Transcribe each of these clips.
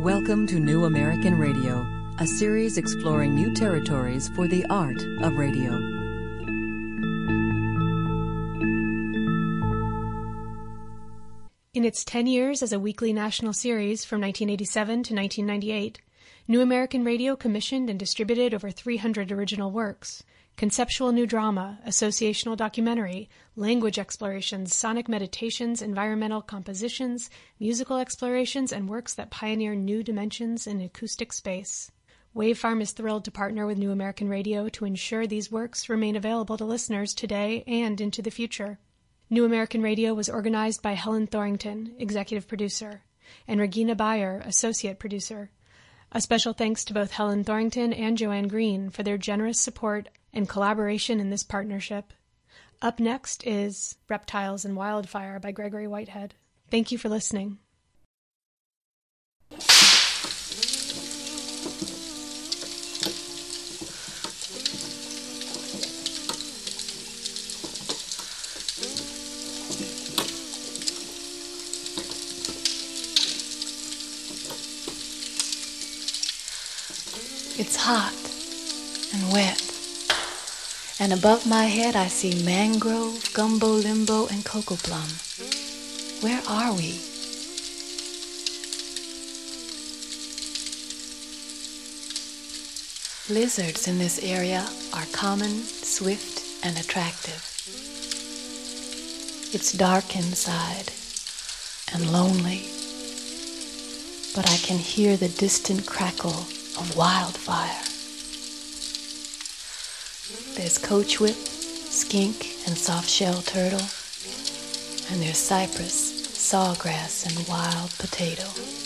Welcome to New American Radio, a series exploring new territories for the art of radio. In its 10 years as a weekly national series from 1987 to 1998, New American Radio commissioned and distributed over 300 original works. Conceptual new drama, associational documentary, language explorations, sonic meditations, environmental compositions, musical explorations, and works that pioneer new dimensions in acoustic space. Wave Farm is thrilled to partner with New American Radio to ensure these works remain available to listeners today and into the future. New American Radio was organized by Helen Thorington, executive producer, and Regina Bayer, associate producer. A special thanks to both Helen Thorington and Joanne Green for their generous support and collaboration in this partnership. Up next is Reptiles and Wildfire by Gregory Whitehead. Thank you for listening. It's hot and wet, and above my head I see mangrove, gumbo limbo, and cocoa plum. Where are we? Lizards in this area are common, swift, and attractive. It's dark inside and lonely, but I can hear the distant crackle of wildfire. There's coachwhip, skink, and soft-shell turtle, and there's cypress, sawgrass, and wild potato.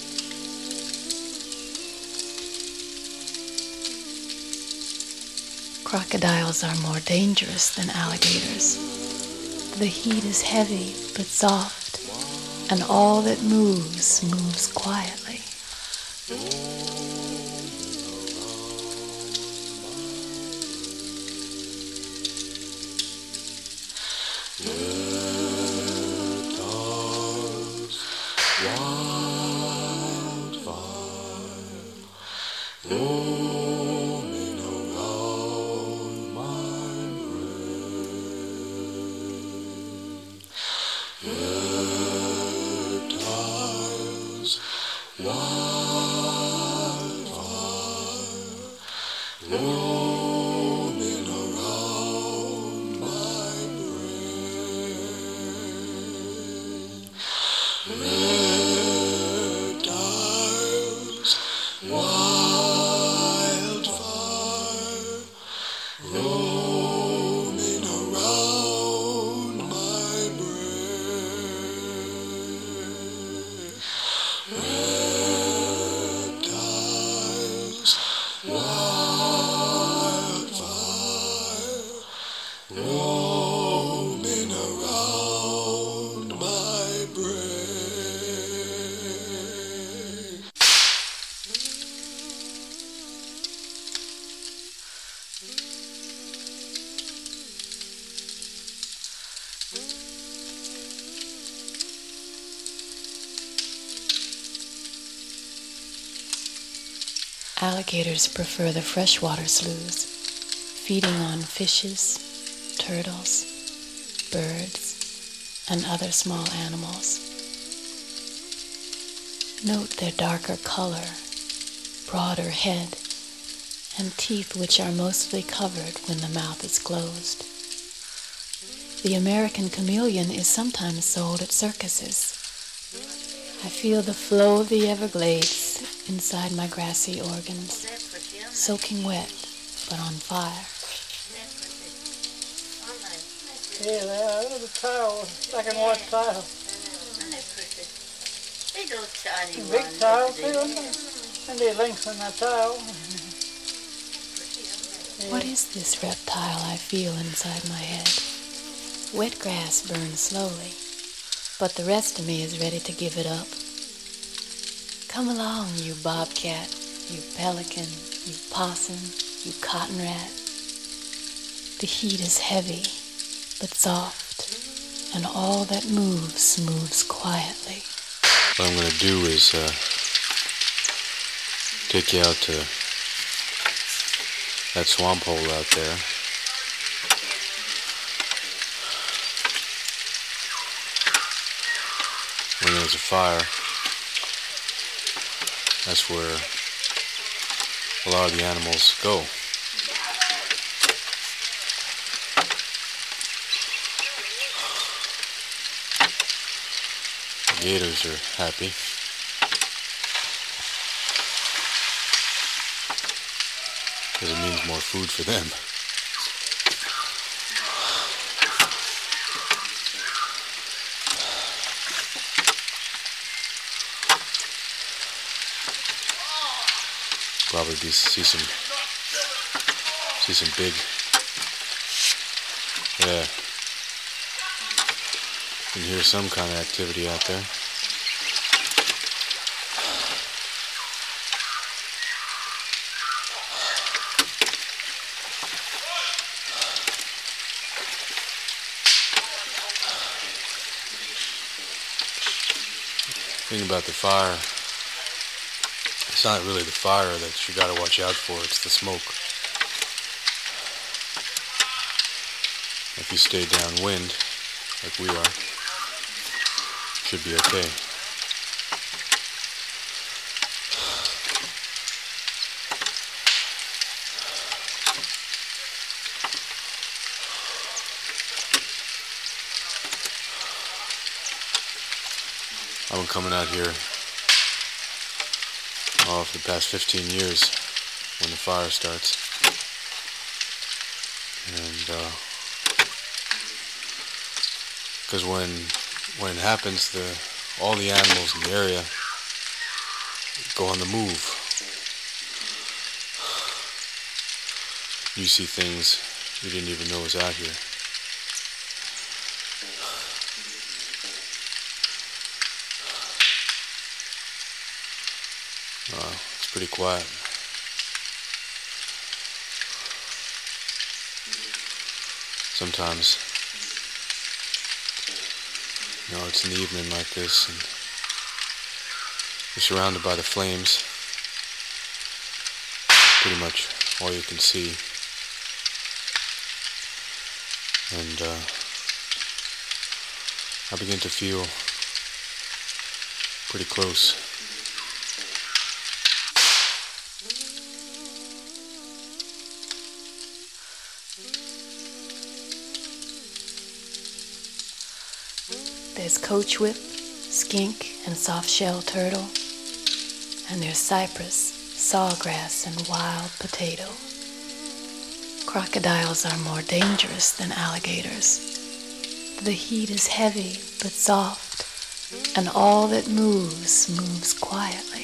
Crocodiles are more dangerous than alligators. The heat is heavy but soft, and all that moves quietly. Alligators prefer the freshwater sloughs, feeding on fishes, turtles, birds, and other small animals. Note their darker color, broader head, and teeth which are mostly covered when the mouth is closed. The American chameleon is sometimes sold at circuses. I feel the flow of the Everglades inside my grassy organs, soaking wet but on fire. Yeah, there's a towel, black and white towel. Big towel, too, and they lengthen that towel. What is this reptile I feel inside my head? Wet grass burns slowly, but the rest of me is ready to give it up. Come along, you bobcat, you pelican, you possum, you cotton rat. The heat is heavy, but soft, and all that moves quietly. What I'm going to do is take you out to that swamp hole out there. When there's a fire, that's where a lot of the animals go. The gators are happy. Because it means more food for them. Probably see some big, yeah. You can hear some kind of activity out there. The thing about the fire, it's not really the fire that you gotta watch out for, it's the smoke. If you stay downwind, like we are, should be okay. I've been coming out here for the past 15 years when the fire starts. And because when it happens, all the animals in the area go on the move. You see things you didn't even know was out here. It's pretty quiet. Sometimes, it's in the evening like this, and you're surrounded by the flames. Pretty much all you can see. And I begin to feel pretty close. There's coach whip, skink, and soft-shell turtle. And there's cypress, sawgrass, and wild potato. Crocodiles are more dangerous than alligators. The heat is heavy but soft, and all that moves quietly.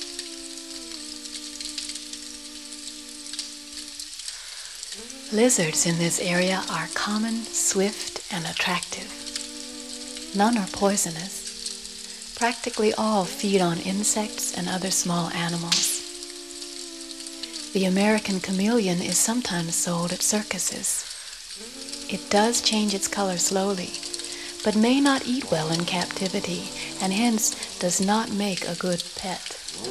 Lizards in this area are common, swift, and attractive. None are poisonous. Practically all feed on insects and other small animals. The American chameleon is sometimes sold at circuses. It does change its color slowly, but may not eat well in captivity, and hence does not make a good pet.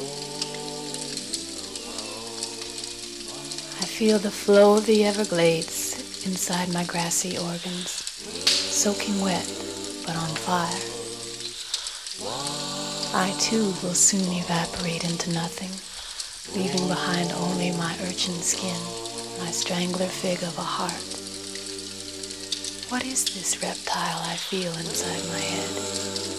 I feel the flow of the Everglades inside my grassy organs, soaking wet but on fire. I too will soon evaporate into nothing, leaving behind only my urchin skin, my strangler fig of a heart. What is this reptile I feel inside my head?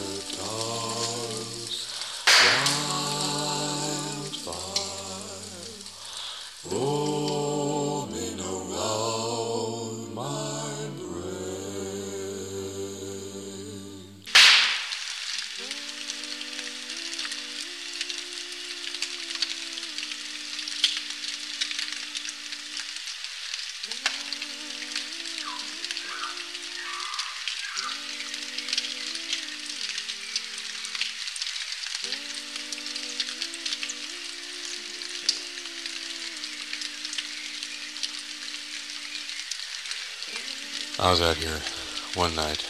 I was out here one night.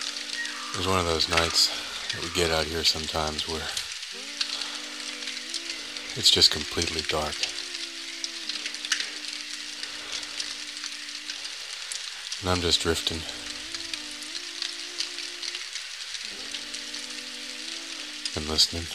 It was one of those nights that we get out here sometimes where it's just completely dark. And I'm just drifting. And listening.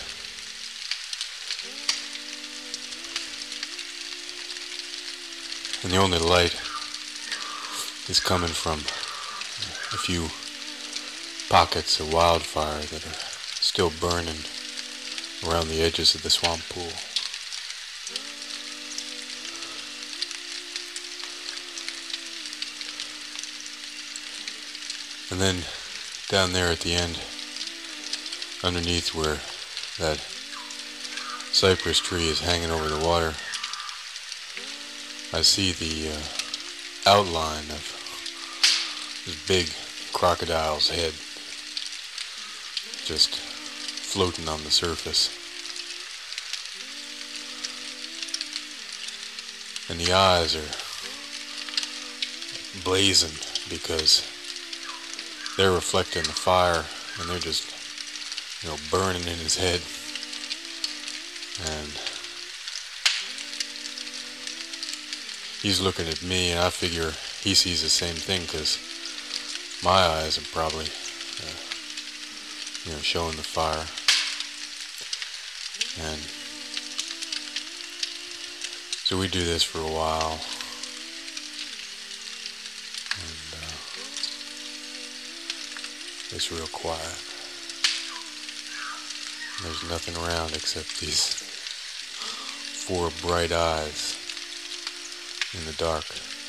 And the only light is coming from a few pockets of wildfire that are still burning around the edges of the swamp pool. And then down there at the end, underneath where that cypress tree is hanging over the water, I see the outline of this big crocodile's head just floating on the surface. And the eyes are blazing because they're reflecting the fire and they're just, burning in his head. And he's looking at me, and I figure he sees the same thing because my eyes are probably, showing the fire. And so we do this for a while. And it's real quiet. And there's nothing around except these 4 bright eyes in the dark.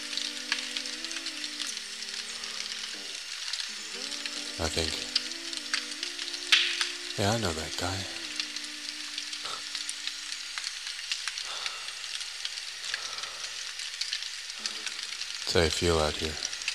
I think, yeah, I know that guy. That's how I feel out here.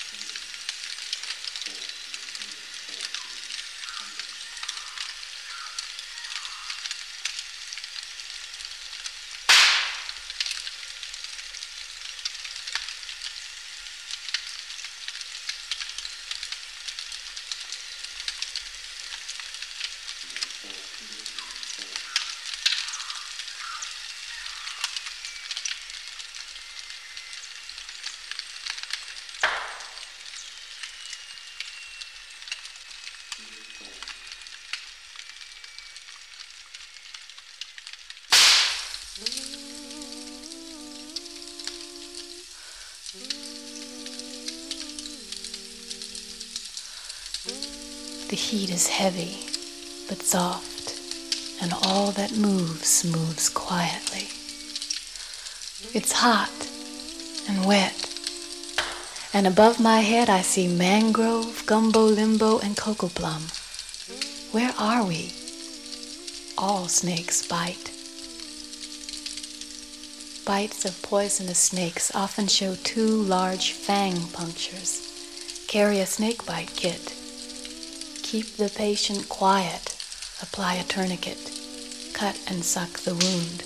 The heat is heavy, but soft, and all that moves, moves quietly. It's hot and wet, and above my head I see mangrove, gumbo limbo, and cocoa plum. Where are we? All snakes bite. Bites of poisonous snakes often show 2 large fang punctures. Carry a snakebite kit. Keep the patient quiet. Apply a tourniquet. Cut and suck the wound.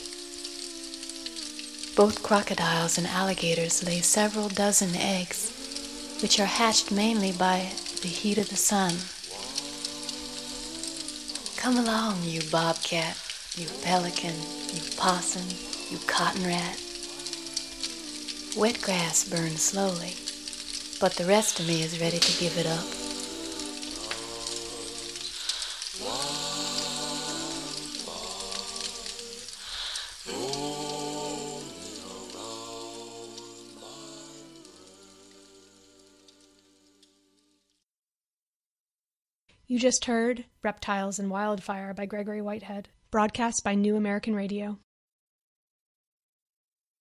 Both crocodiles and alligators lay several dozen eggs, which are hatched mainly by the heat of the sun. Come along, you bobcat, you pelican, you possum, you cotton rat. Wet grass burns slowly, but the rest of me is ready to give it up. You just heard Reptiles and Wildfire by Gregory Whitehead, broadcast by New American Radio.